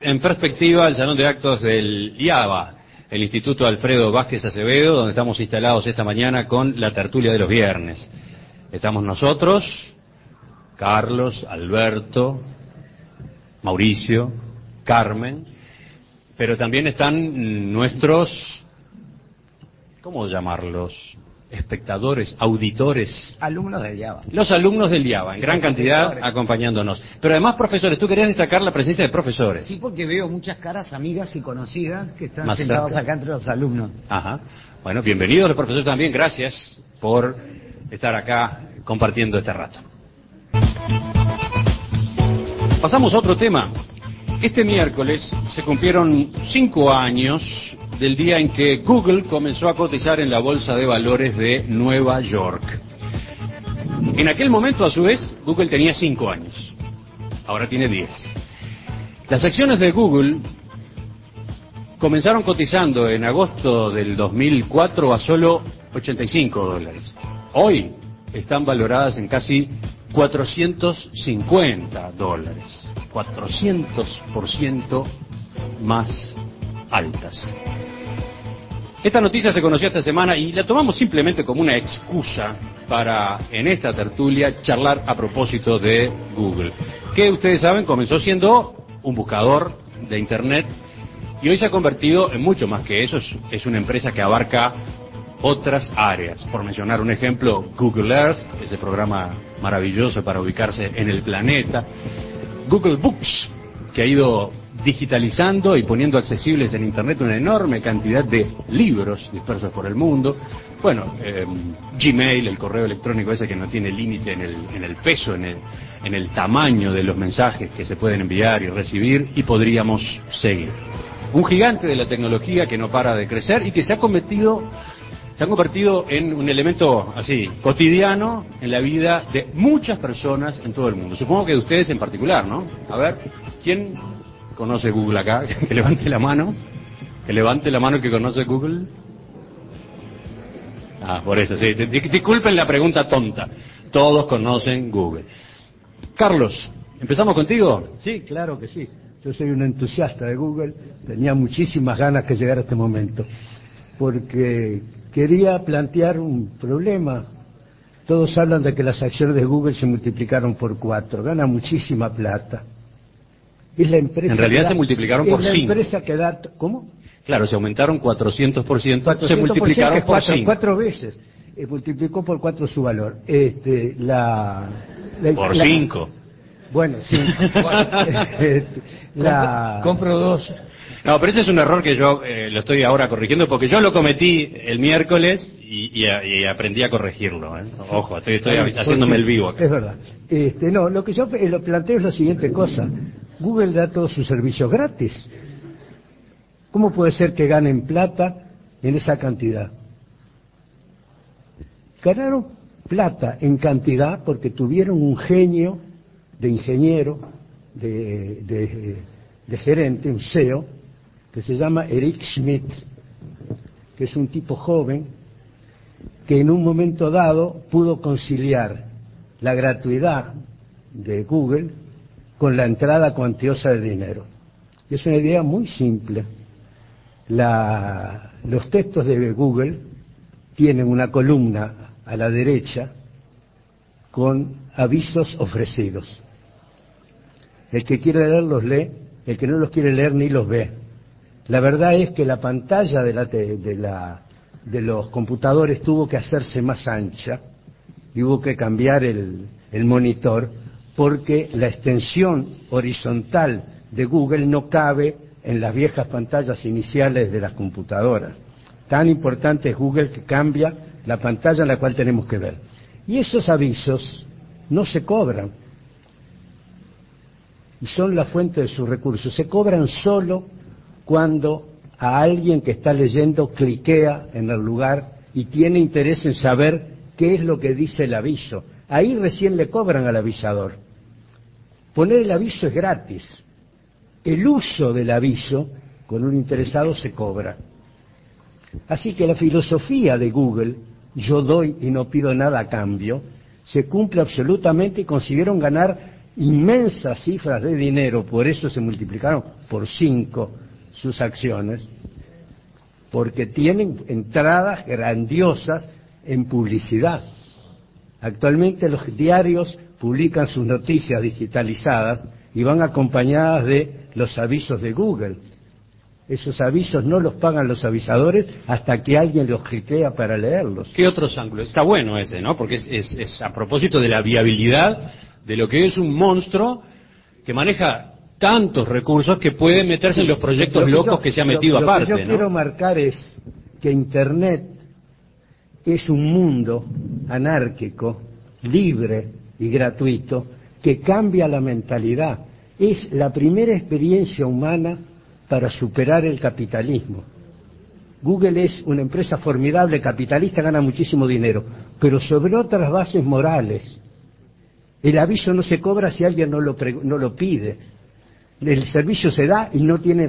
En perspectiva, el Salón de Actos del IABA, el Instituto Alfredo Vázquez Acevedo, donde estamos instalados esta mañana con la tertulia de los viernes. Estamos nosotros, Carlos, Alberto, Mauricio, Carmen, pero también están nuestros, ¿cómo llamarlos? Espectadores, auditores. Alumnos del IABA. Los alumnos del IABA, en gran cantidad, acompañándonos. Pero además, profesores, tú querías destacar la presencia de profesores. Sí, porque veo muchas caras amigas y conocidas que están Más sentados cerca. acá entre los alumnos. Ajá. Bueno, bienvenidos los profesores también, gracias por estar acá compartiendo este rato. Pasamos a otro tema. Este miércoles se cumplieron 5 años del día en que Google comenzó a cotizar en la Bolsa de Valores de Nueva York. En aquel momento, a su vez, Google tenía 5 años. Ahora tiene 10. Las acciones de Google comenzaron cotizando en agosto del 2004 a solo $85. Hoy están valoradas en casi $450. 400% más altas. Esta noticia se conoció esta semana y la tomamos simplemente como una excusa para, en esta tertulia, charlar a propósito de Google, que ustedes saben comenzó siendo un buscador de Internet y hoy se ha convertido en mucho más que eso. Es una empresa que abarca otras áreas. Por mencionar un ejemplo, Google Earth, ese programa maravilloso para ubicarse en el planeta. Google Books, que ha ido digitalizando y poniendo accesibles en Internet una enorme cantidad de libros dispersos por el mundo. Bueno, Gmail, el correo electrónico ese que no tiene límite en el peso, en el tamaño de los mensajes que se pueden enviar y recibir, y podríamos seguir. Un gigante de la tecnología que no para de crecer y que se ha convertido en un elemento así cotidiano en la vida de muchas personas en todo el mundo. Supongo que de ustedes en particular, ¿no? A ver, ¿quién conoce Google acá? Que levante la mano. Que levante la mano el que conoce Google. Ah, por eso, sí. Disculpen la pregunta tonta. Todos conocen Google. Carlos, ¿empezamos contigo? Sí, claro que sí. Yo soy un entusiasta de Google. Tenía muchísimas ganas que llegara este momento. Porque quería plantear un problema. Todos hablan de que las acciones de Google se multiplicaron por 4. Gana muchísima plata. Es la empresa. En realidad se multiplicaron por 5. Es la empresa que da. ¿Cómo? Claro, se aumentaron 400%, 400%, se multiplicaron por 5. 4 veces. Multiplicó por 4 su valor. Por 5. Bueno, sí. Compro 2. No, pero ese es un error que yo lo estoy ahora corrigiendo porque yo lo cometí el miércoles y aprendí a corregirlo. Ojo, estoy haciéndome el vivo acá. Es verdad. No, lo que yo lo planteo es la siguiente cosa. Google da todos sus servicios gratis. ¿Cómo puede ser que ganen plata en esa cantidad? Ganaron plata en cantidad porque tuvieron un genio de ingeniero, de gerente, un CEO, que se llama Eric Schmidt, que es un tipo joven que en un momento dado pudo conciliar la gratuidad de Google con la entrada cuantiosa de dinero. Y es una idea muy simple. Los textos de Google tienen una columna a la derecha con avisos ofrecidos. El que quiere leer los lee, el que no los quiere leer ni los ve. La verdad es que la pantalla de los computadores tuvo que hacerse más ancha y hubo que cambiar el monitor porque la extensión horizontal de Google no cabe en las viejas pantallas iniciales de las computadoras. Tan importante es Google que cambia la pantalla en la cual tenemos que ver. Y esos avisos no se cobran y son la fuente de sus recursos. Se cobran solo cuando a alguien que está leyendo cliquea en el lugar y tiene interés en saber qué es lo que dice el aviso. Ahí recién le cobran al avisador. Poner el aviso es gratis. El uso del aviso con un interesado se cobra. Así que la filosofía de Google, yo doy y no pido nada a cambio, se cumple absolutamente y consiguieron ganar inmensas cifras de dinero, por eso se multiplicaron por 5 sus acciones, porque tienen entradas grandiosas en publicidad. Actualmente los diarios publican sus noticias digitalizadas y van acompañadas de los avisos de Google. Esos avisos no los pagan los avisadores hasta que alguien los cliquea para leerlos. ¿Qué otros ángulos? Está bueno ese, ¿no? Porque es a propósito de la viabilidad de lo que es un monstruo que maneja tantos recursos que puede meterse en los proyectos locos que se ha metido aparte, Lo que yo quiero marcar es que Internet es un mundo anárquico, libre y gratuito, que cambia la mentalidad. Es la primera experiencia humana para superar el capitalismo. Google es una empresa formidable, capitalista, gana muchísimo dinero, pero sobre otras bases morales. El aviso no se cobra si alguien no lo pide. El servicio se da y no tiene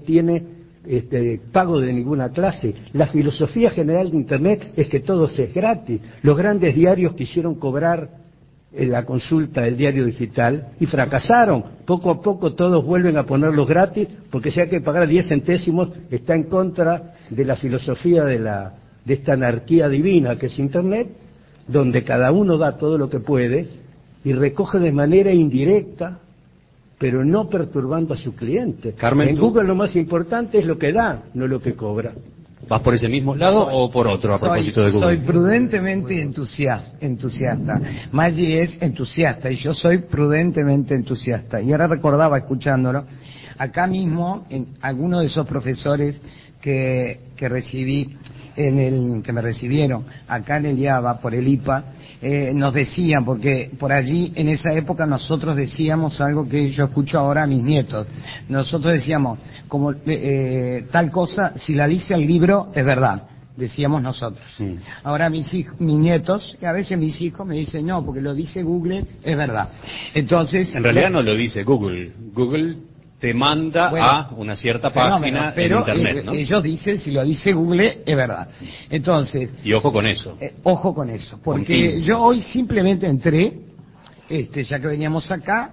pago de ninguna clase. La filosofía general de Internet es que todo es gratis. Los grandes diarios quisieron cobrar la consulta del diario digital y fracasaron. Poco a poco todos vuelven a ponerlos gratis, porque si hay que pagar 10 centésimos está en contra de la filosofía de esta anarquía divina que es Internet, donde cada uno da todo lo que puede y recoge de manera indirecta, pero no perturbando a su cliente. Carmen, en Google lo más importante es lo que da, no lo que cobra. ¿Vas por ese mismo lado o por otro a propósito de Google? Soy prudentemente entusiasta. Maggi es entusiasta y yo soy prudentemente entusiasta. Y ahora recordaba, escuchándolo, acá mismo, en algunos de esos profesores que recibí, que me recibieron acá en el IABA por el IPA, nos decían, porque por allí en esa época nosotros decíamos algo que yo escucho ahora a mis nietos. Nosotros decíamos, como tal cosa, si la dice el libro, es verdad. Decíamos nosotros. Sí. Ahora mis nietos, y a veces mis hijos me dicen, no, porque lo dice Google, es verdad. Entonces, en realidad no lo dice Google. Google te manda a una cierta página pero en Internet, ¿no? Ellos dicen, si lo dice Google, es verdad. Entonces... Y ojo con eso. Ojo con eso, porque yo hoy simplemente entré, ya que veníamos acá,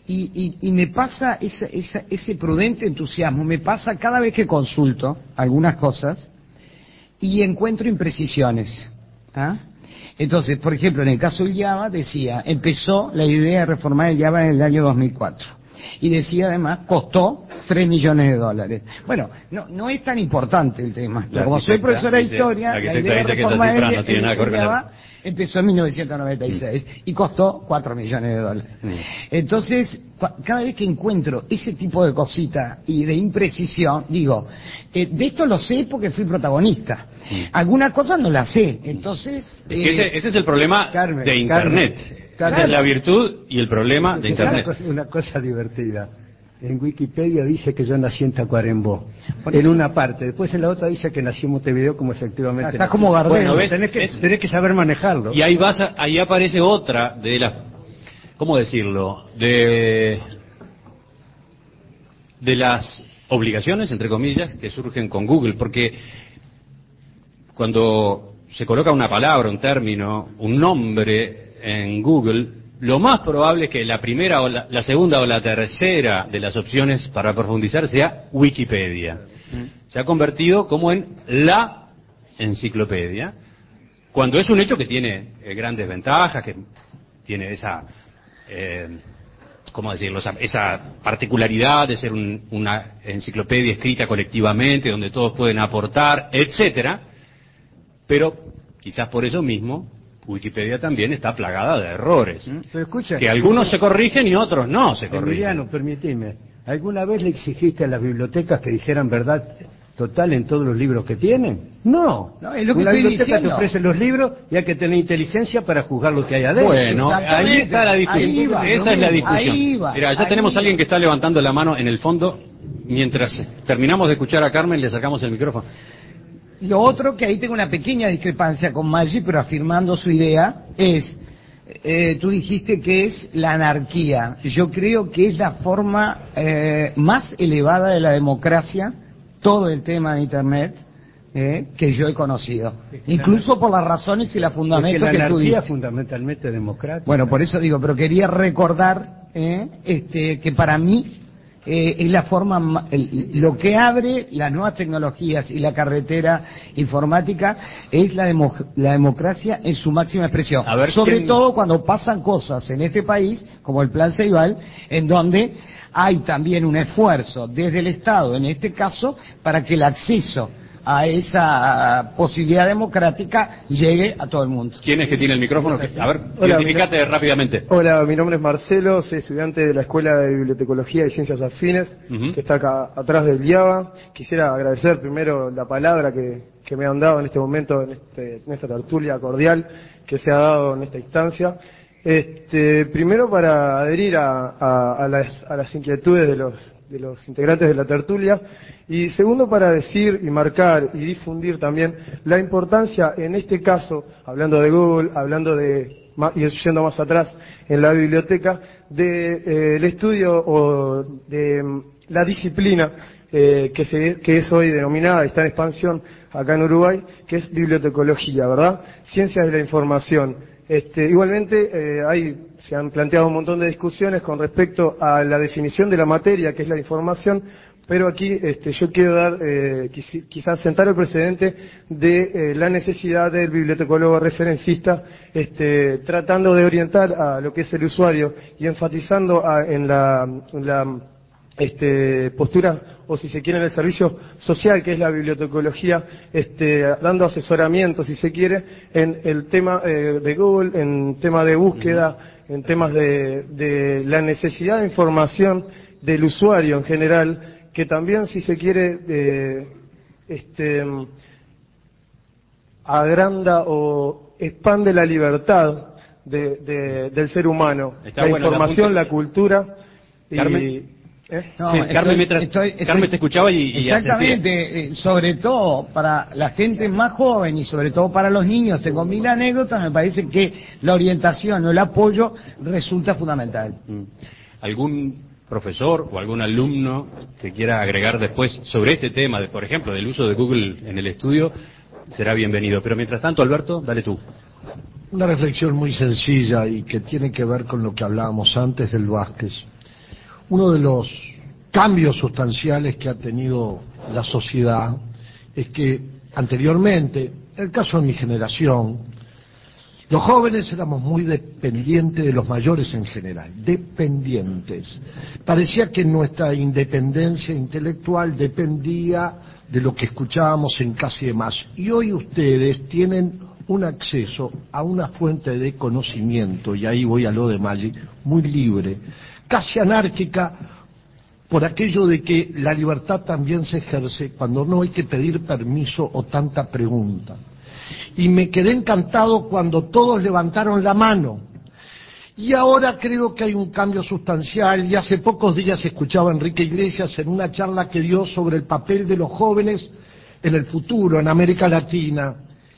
y me pasa ese prudente entusiasmo, me pasa cada vez que consulto algunas cosas y encuentro imprecisiones. ¿Ah? Entonces, por ejemplo, en el caso del Java decía, empezó la idea de reformar el Java en el año 2004. Y decía además, costó $3 millones. Bueno, no es tan importante el tema. Como soy profesora de historia, la idea de reformar el Java empezó en 1996 y costó $4 millones. Entonces, cada vez que encuentro ese tipo de cositas y de imprecisión, digo, de esto lo sé porque fui protagonista. Algunas cosas no las sé. Entonces... ese es el problema de Internet. Carmen, la virtud y el problema de Internet. Una cosa divertida. En Wikipedia dice que yo nací en Tacuarembó, en una parte. Después en la otra dice que nací en Montevideo, como efectivamente. Está como Gardel. Bueno, ¿ves? Tenés que saber manejarlo. Y ahí aparece otra de las, ¿cómo decirlo? De las obligaciones, entre comillas, que surgen con Google, porque cuando se coloca una palabra, un término, un nombre en Google, lo más probable es que la primera o la segunda o la tercera de las opciones para profundizar sea Wikipedia. Se ha convertido como en la enciclopedia, cuando es un hecho que tiene grandes ventajas, que tiene esa, ¿cómo decirlo?, esa particularidad de ser una enciclopedia escrita colectivamente, donde todos pueden aportar, etcétera, pero quizás por eso mismo Wikipedia también está plagada de errores, pero escucha, que algunos se corrigen y otros no se corrigen. Emiliano, permitime, ¿alguna vez le exigiste a las bibliotecas que dijeran verdad total en todos los libros que tienen? No, es lo que una estoy biblioteca diciendo. te ofrece los libros y hay que tener inteligencia para juzgar lo que hay adentro. Bueno, ahí está la discusión. Esa es la discusión. Mira, ya tenemos a alguien que está levantando la mano en el fondo. Mientras terminamos de escuchar a Carmen, le sacamos el micrófono. Lo otro, que ahí tengo una pequeña discrepancia con Maggi, pero afirmando su idea, es, tú dijiste que es la anarquía. Yo creo que es la forma más elevada de la democracia, todo el tema de Internet, que yo he conocido, incluso por las razones y los fundamentos que tú dices. Es fundamentalmente democrática. Bueno, por eso digo, pero quería recordar que para mí es la forma, lo que abre las nuevas tecnologías y la carretera informática es la democracia en su máxima expresión. A ver, sobre todo cuando pasan cosas en este país, como el Plan Ceibal, en donde hay también un esfuerzo desde el Estado, en este caso, para que el acceso a esa posibilidad democrática llegue a todo el mundo. ¿Quién es que tiene el micrófono? A ver, identificate rápidamente. Hola, mi nombre es Marcelo, soy estudiante de la Escuela de Bibliotecología y Ciencias Afines, que está acá atrás del IABA. Quisiera agradecer primero la palabra que me han dado en este momento, en esta tertulia cordial que se ha dado en esta instancia. Primero para adherir a las inquietudes de los integrantes de la tertulia, y segundo para decir y marcar y difundir también la importancia, en este caso, hablando de Google, y yendo más atrás en la biblioteca, el estudio o de la disciplina que es hoy denominada, está en expansión acá en Uruguay, que es bibliotecología, ¿verdad? Ciencias de la información. Igualmente, se han planteado un montón de discusiones con respecto a la definición de la materia, que es la información, pero aquí yo quiero dar, quizás sentar el precedente de la necesidad del bibliotecólogo referencista, tratando de orientar a lo que es el usuario y enfatizando en la postura, o si se quiere, en el servicio social, que es la bibliotecología, dando asesoramiento, si se quiere, en el tema de Google, en tema de búsqueda, en temas de la necesidad de información del usuario en general, que también, si se quiere, agranda o expande la libertad del ser humano, la información, la cultura. Carmen. No, sí, Carmen, Carmen te escuchaba y exactamente, sobre todo para la gente más joven y sobre todo para los niños, tengo 1000 anécdotas, me parece que la orientación o el apoyo resulta fundamental. ¿Algún profesor o algún alumno que quiera agregar después sobre este tema, por ejemplo, del uso de Google en el estudio, será bienvenido? Pero mientras tanto, Alberto, dale tú. Una reflexión muy sencilla y que tiene que ver con lo que hablábamos antes del Vázquez. Uno de los cambios sustanciales que ha tenido la sociedad es que anteriormente, en el caso de mi generación, los jóvenes éramos muy dependientes de los mayores en general, dependientes. Parecía que nuestra independencia intelectual dependía de lo que escuchábamos en casa y demás. Y hoy ustedes tienen un acceso a una fuente de conocimiento, y ahí voy a lo de Maggi, muy libre, casi anárquica, por aquello de que la libertad también se ejerce cuando no hay que pedir permiso o tanta pregunta. Y me quedé encantado cuando todos levantaron la mano. Y ahora creo que hay un cambio sustancial, y hace pocos días escuchaba a Enrique Iglesias en una charla que dio sobre el papel de los jóvenes en el futuro, en América Latina.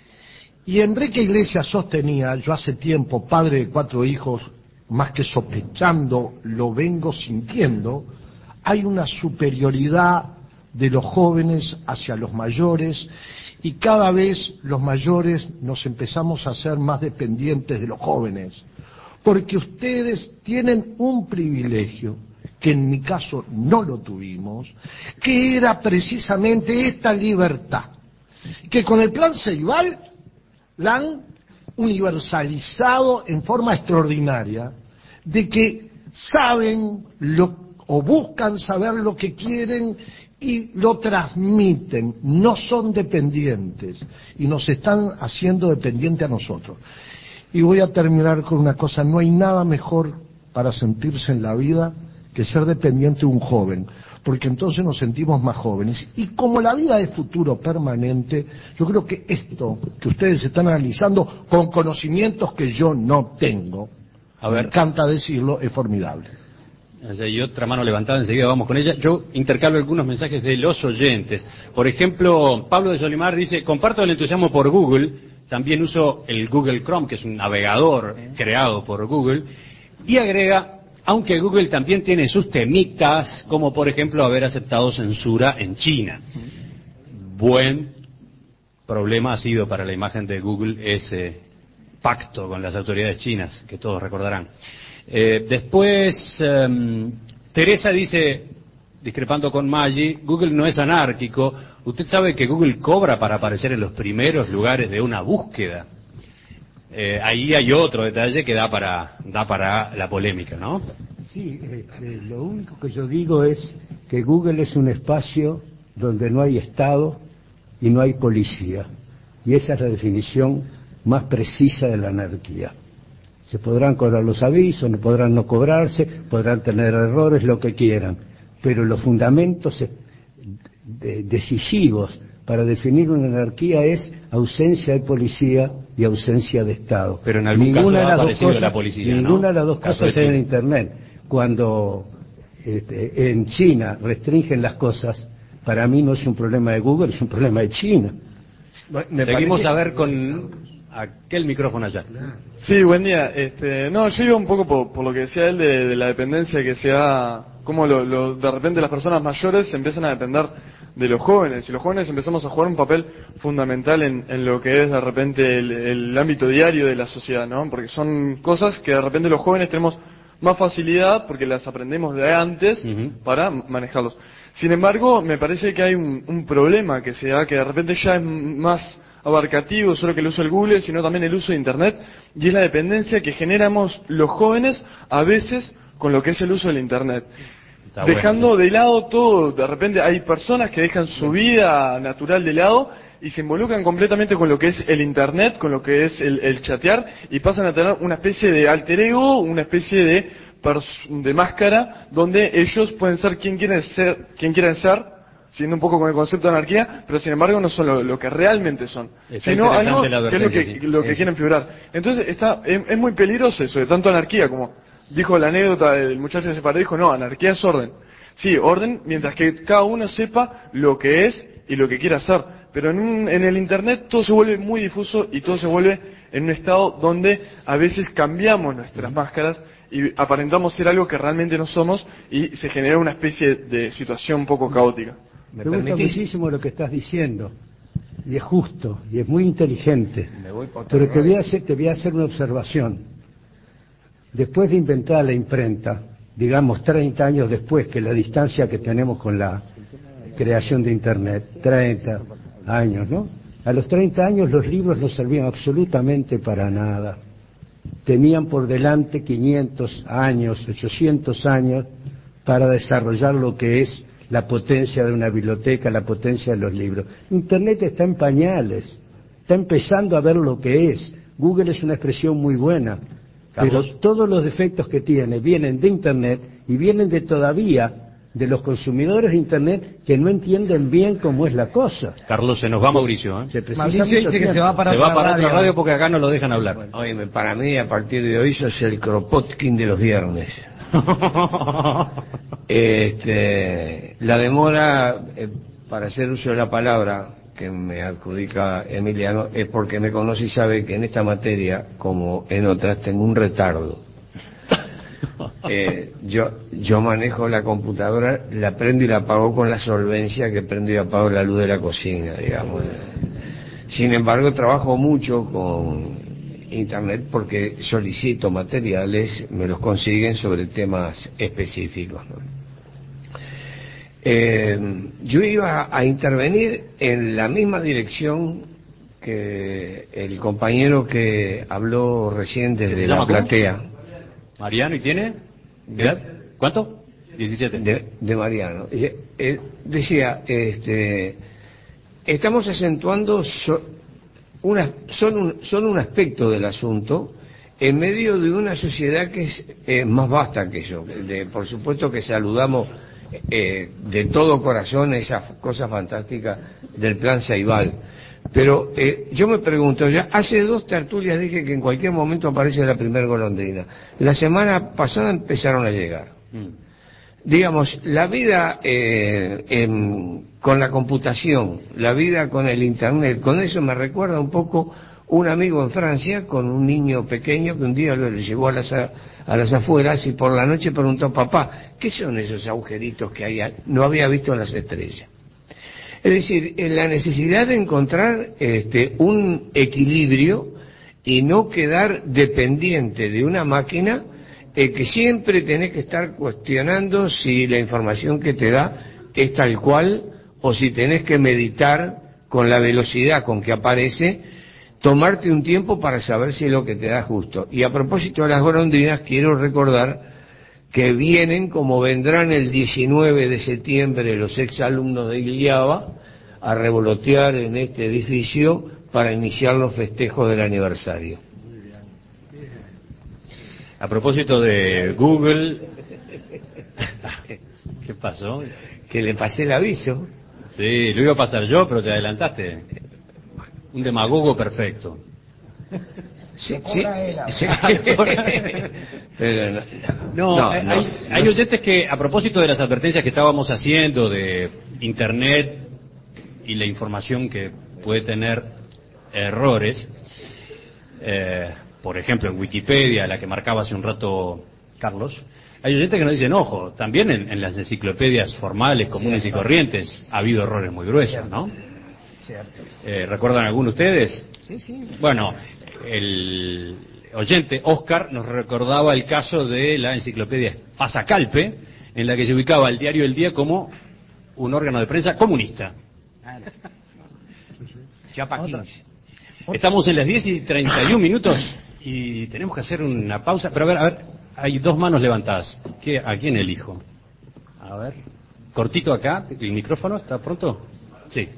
Y Enrique Iglesias sostenía, yo hace tiempo, padre de 4 hijos, más que sospechando, lo vengo sintiendo, hay una superioridad de los jóvenes hacia los mayores, y cada vez los mayores nos empezamos a ser más dependientes de los jóvenes, porque ustedes tienen un privilegio, que en mi caso no lo tuvimos, que era precisamente esta libertad, que con el Plan Ceibal la han universalizado en forma extraordinaria, de que saben o buscan saber lo que quieren y lo transmiten, no son dependientes, y nos están haciendo dependientes a nosotros. Y voy a terminar con una cosa: no hay nada mejor para sentirse en la vida que ser dependiente de un joven, porque entonces nos sentimos más jóvenes. Y como la vida es futuro permanente, yo creo que esto que ustedes están analizando con conocimientos que yo no tengo, me encanta decirlo, es formidable. Y otra mano levantada, enseguida vamos con ella. Yo intercalo algunos mensajes de los oyentes. Por ejemplo, Pablo de Solimar dice: comparto el entusiasmo por Google, también uso el Google Chrome, que es un navegador creado por Google, y agrega: aunque Google también tiene sus temitas, como por ejemplo haber aceptado censura en China. Buen problema ha sido para la imagen de Google ese pacto con las autoridades chinas, que todos recordarán. Después, Teresa dice, discrepando con Maggi, Google no es anárquico. Usted sabe que Google cobra para aparecer en los primeros lugares de una búsqueda. Ahí hay otro detalle que da para la polémica, ¿no? Sí, lo único que yo digo es que Google es un espacio donde no hay Estado y no hay policía. Y esa es la definición más precisa de la anarquía. Se podrán cobrar los avisos, no podrán no cobrarse, podrán tener errores, lo que quieran, pero los fundamentos decisivos para definir una anarquía es ausencia de policía y ausencia de Estado. Pero en algún caso ha aparecido la policía, ¿no? Ninguna de las dos cosas hay en Internet. Cuando en China restringen las cosas, para mí no es un problema de Google, es un problema de China. Seguimos a ver con aquel micrófono allá. Sí, buen día. No, yo iba un poco por lo que decía él de la dependencia que se da, cómo de repente las personas mayores empiezan a depender de los jóvenes, y los jóvenes empezamos a jugar un papel fundamental en lo que es de repente el ámbito diario de la sociedad, ¿no? Porque son cosas que de repente los jóvenes tenemos más facilidad porque las aprendemos de antes para manejarlos. Sin embargo, me parece que hay un problema que se da, que de repente ya es más abarcativo solo que el uso del Google, sino también el uso de Internet, y es la dependencia que generamos los jóvenes a veces con lo que es el uso del Internet. Dejando de lado todo, de repente hay personas que dejan su vida natural de lado y se involucran completamente con lo que es el Internet, con lo que es el chatear, y pasan a tener una especie de alter ego, una especie de máscara, donde ellos pueden ser quien quieren ser, siendo un poco con el concepto de anarquía, pero sin embargo no son lo que realmente son, sino algo que es lo que quieren figurar. Entonces es muy peligroso eso, de tanto anarquía, como dijo la anécdota del muchacho que se paró, dijo, no, anarquía es orden. Sí, orden, mientras que cada uno sepa lo que es y lo que quiere hacer. Pero en el Internet todo se vuelve muy difuso y todo se vuelve en un estado donde a veces cambiamos nuestras máscaras y aparentamos ser algo que realmente no somos, y se genera una especie de situación un poco caótica. Me gusta muchísimo lo que estás diciendo, y es justo, y es muy inteligente, pero te voy a hacer una observación. Después de inventar la imprenta, digamos 30 años después, que la distancia que tenemos con la creación de Internet, 30 años, ¿no? A los 30 años los libros no servían absolutamente para nada. Tenían por delante 500 años, 800 años para desarrollar lo que es la potencia de una biblioteca, la potencia de los libros. Internet está en pañales, está empezando a ver lo que es. Google es una expresión muy buena, pero todos los defectos que tiene vienen de Internet y vienen de los consumidores de Internet que no entienden bien cómo es la cosa. Carlos, se nos va Mauricio. Mauricio dice que se va para otra radio porque acá no lo dejan hablar. Bueno. Oye, para mí, a partir de hoy, sos el Kropotkin de los viernes. La demora para hacer uso de la palabra que me adjudica Emiliano es porque me conoce y sabe que en esta materia, como en otras, tengo un retardo. Yo manejo la computadora, la prendo y la apago con la solvencia que prendo y apago la luz de la cocina, digamos. Sin embargo, trabajo mucho con Internet porque solicito materiales, me los consiguen sobre temas específicos, ¿no? Yo iba a intervenir en la misma dirección que el compañero que habló recién desde la platea. Mariano, ¿y tiene? ¿Edad? ¿Cuánto? 17. De Mariano. Decía, estamos acentuando son un aspecto del asunto en medio de una sociedad que es más vasta que eso. Por supuesto que saludamos de todo corazón esas cosas fantásticas del plan Ceibal. Pero yo me pregunto, ya hace 2 tertulias dije que en cualquier momento aparece la primer golondrina. La semana pasada empezaron a llegar. Digamos, la vida con la computación, la vida con el Internet, con eso me recuerda un poco un amigo en Francia con un niño pequeño que un día lo llevó a las afueras y por la noche preguntó, papá, ¿qué son esos agujeritos que hay? No había visto las estrellas. Es decir, la necesidad de encontrar un equilibrio y no quedar dependiente de una máquina que siempre tenés que estar cuestionando si la información que te da es tal cual o si tenés que meditar con la velocidad con que aparece, tomarte un tiempo para saber si es lo que te da justo. Y a propósito de las golondrinas, quiero recordar que vienen, como vendrán el 19 de septiembre los exalumnos de Iliaba, a revolotear en este edificio para iniciar los festejos del aniversario. A propósito de Google, ¿qué pasó? Que le pasé el aviso. Sí, lo iba a pasar yo, pero te adelantaste. Un demagogo perfecto. Sí, sí, sí. Pero no, hay oyentes que, a propósito de las advertencias que estábamos haciendo de Internet y la información que puede tener errores, por ejemplo en Wikipedia, la que marcaba hace un rato Carlos, hay oyentes que nos dicen, ojo, también en las enciclopedias formales, comunes y corrientes, ha habido errores muy gruesos, ¿no? ¿Recuerdan alguno ustedes? Sí, sí. Bueno, el oyente Oscar nos recordaba el caso de la enciclopedia Pasacalpe, en la que se ubicaba el diario El Día como un órgano de prensa comunista. Chapa 15. Estamos en las 10:31 y tenemos que hacer una pausa. Pero a ver, hay dos manos levantadas. ¿A quién elijo? A ver, cortito acá, el micrófono, ¿está pronto? Sí.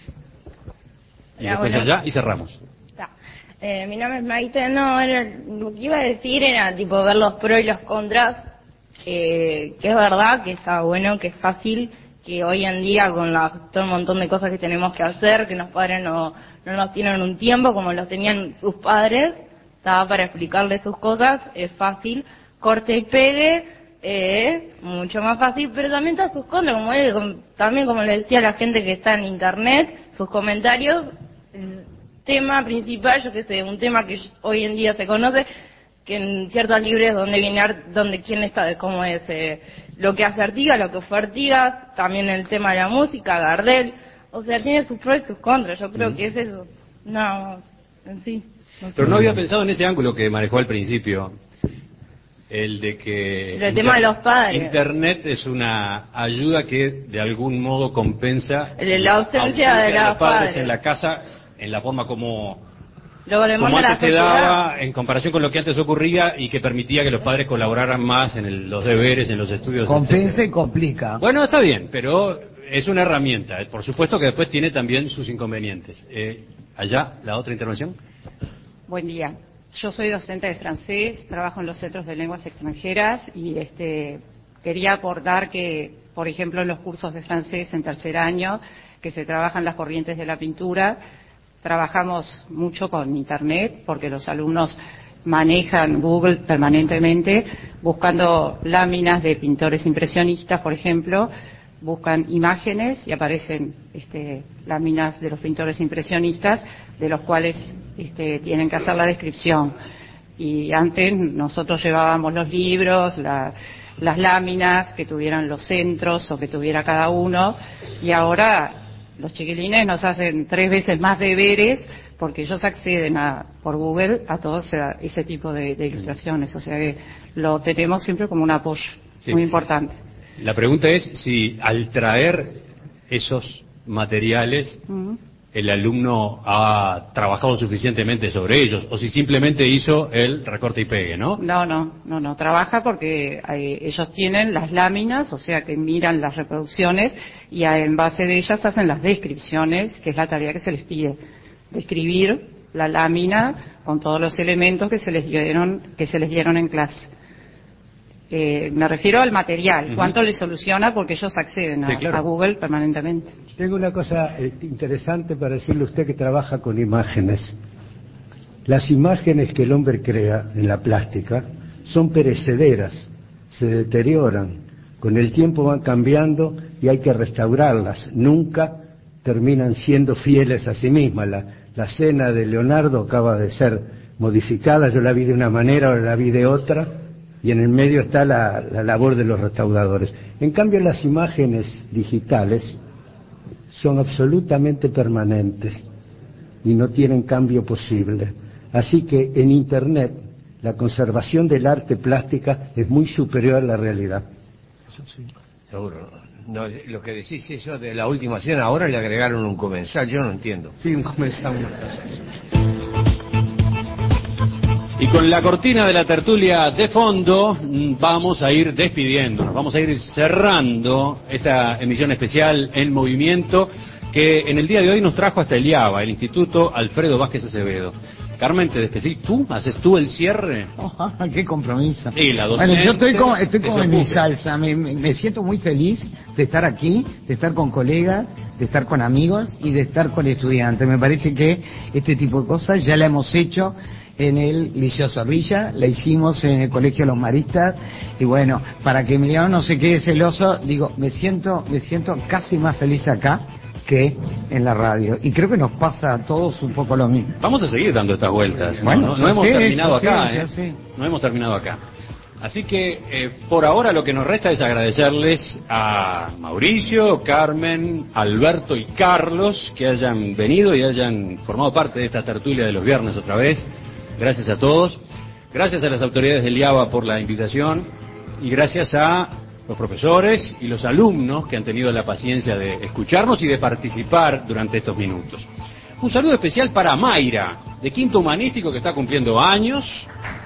Y después allá y cerramos. Mi nombre es Maite. No, lo que iba a decir era tipo ver los pros y los contras, que es verdad que está bueno, que es fácil, que hoy en día con todo un montón de cosas que tenemos que hacer, que los padres no nos tienen un tiempo como los tenían sus padres, estaba para explicarles sus cosas, es fácil, corte y pegue, mucho más fácil, pero también está sus contras, también como le decía a la gente que está en internet, sus comentarios, tema principal, yo que sé, un tema que hoy en día se conoce, que en ciertos libros donde quién está, cómo es lo que hace Artigas, lo que fue Artigas, también el tema de la música, Gardel, o sea, tiene sus pros y sus contras, yo creo que es eso, no, en sí. No sé. Pero no había pensado en ese ángulo que manejó al principio, el de que el tema de los padres. Internet es una ayuda que de algún modo compensa la ausencia de los padres en la casa, en la forma como antes se daba en comparación con lo que antes ocurría y que permitía que los padres colaboraran más en los deberes, en los estudios. Compensa y complica. Bueno, está bien, pero es una herramienta. Por supuesto que después tiene también sus inconvenientes. Allá, la otra intervención. Buen día. Yo soy docente de francés, trabajo en los centros de lenguas extranjeras y quería aportar que, por ejemplo, en los cursos de francés en tercer año, que se trabajan las corrientes de la pintura, trabajamos mucho con Internet porque los alumnos manejan Google permanentemente buscando láminas de pintores impresionistas, por ejemplo, buscan imágenes y aparecen láminas de los pintores impresionistas de los cuales tienen que hacer la descripción. Y antes nosotros llevábamos los libros, las láminas que tuvieran los centros o que tuviera cada uno, y ahora los chiquilines nos hacen 3 veces más deberes porque ellos acceden por Google a todo ese tipo de ilustraciones, o sea que lo tenemos siempre como un apoyo muy importante. La pregunta es si al traer esos materiales el alumno ha trabajado suficientemente sobre ellos o si simplemente hizo el recorte y pegue, ¿no? No, trabaja porque ellos tienen las láminas, o sea que miran las reproducciones y en base de ellas hacen las descripciones, que es la tarea que se les pide, describir la lámina con todos los elementos que se les dieron en clase. Me refiero al material, cuánto les soluciona porque ellos acceden a Google permanentemente. Tengo una cosa interesante para decirle a usted que trabaja con imágenes. Las imágenes que el hombre crea en la plástica son perecederas, se deterioran, con el tiempo van cambiando y hay que restaurarlas, nunca terminan siendo fieles a sí mismas. La cena de Leonardo acaba de ser modificada, yo la vi de una manera, ahora la vi de otra, y en el medio está la labor de los restauradores. En cambio, las imágenes digitales son absolutamente permanentes y no tienen cambio posible. Así que en Internet la conservación del arte plástica es muy superior a la realidad. Eso sí. Seguro. No, lo que decís eso de la última cena, ahora le agregaron un comensal, yo no entiendo. Sí, un comensal. Y con la cortina de la tertulia de fondo vamos a ir despidiéndonos, vamos a ir cerrando esta emisión especial En Movimiento que en el día de hoy nos trajo hasta el IABA, el Instituto Alfredo Vázquez Acevedo. Carmen, ¿te despedís tú? ¿Haces tú el cierre? Oh, ¡qué compromiso! Y la docente, bueno, yo estoy como en mi salsa, me siento muy feliz de estar aquí, de estar con colegas, de estar con amigos y de estar con estudiantes. Me parece que este tipo de cosas ya la hemos hecho en el Liceo Zorrilla, la hicimos en el Colegio Los Maristas, y bueno, para que Emiliano no se quede celoso, digo, me siento casi más feliz acá que en la radio, y creo que nos pasa a todos un poco lo mismo. Vamos a seguir dando estas vueltas. Bueno, no hemos terminado acá, sí. No hemos terminado acá. Así que por ahora lo que nos resta es agradecerles a Mauricio, Carmen, Alberto y Carlos que hayan venido y hayan formado parte de esta tertulia de los viernes otra vez. Gracias a todos. Gracias a las autoridades del IABA por la invitación y gracias a los profesores y los alumnos que han tenido la paciencia de escucharnos y de participar durante estos minutos. Un saludo especial para Mayra, de Quinto Humanístico, que está cumpliendo años.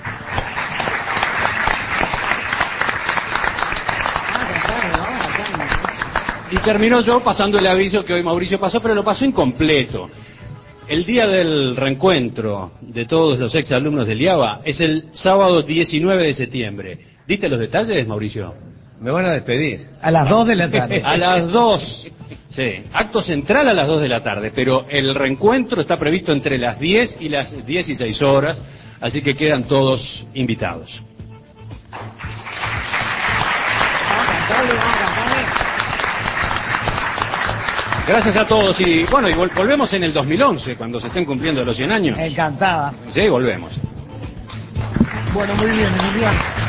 Y terminó yo pasando el aviso que hoy Mauricio pasó, pero lo pasó incompleto. El día del reencuentro de todos los exalumnos del IABA es el sábado 19 de septiembre. ¿Diste los detalles, Mauricio? Me van a despedir. A las 2 de la tarde. A las 2. Sí, acto central a las 2 de la tarde, pero el reencuentro está previsto entre las 10 y las 16 horas, así que quedan todos invitados. Gracias a todos y bueno, y volvemos en el 2011, cuando se estén cumpliendo los 100 años. Encantada. Sí, volvemos. Bueno, muy bien, Emiliano.